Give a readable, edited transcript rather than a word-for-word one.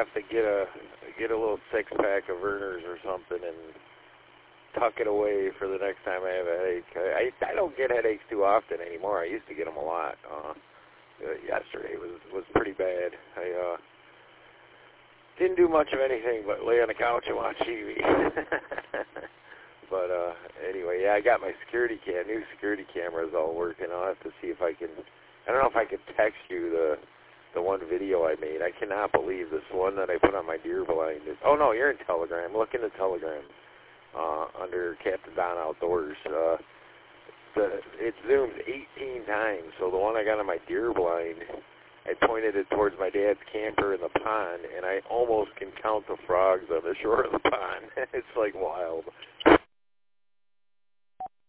have to get a little 6-pack of Vernors or something and tuck it away for the next time I have a headache. I don't get headaches too often anymore. I used to get them a lot. Yesterday was pretty bad. I didn't do much of anything but lay on the couch and watch TV. But anyway, yeah, I got my new security cameras all working. I'll have to see if I can. I don't know if I can text you the one video I made. I cannot believe this one that I put on my deer blind. Oh no, you're in Telegram. Look into Telegram under Captain Don Outdoors. It zooms 18 times. So the one I got on my deer blind, I pointed it towards my dad's camper in the pond, and I almost can count the frogs on the shore of the pond. It's like wild.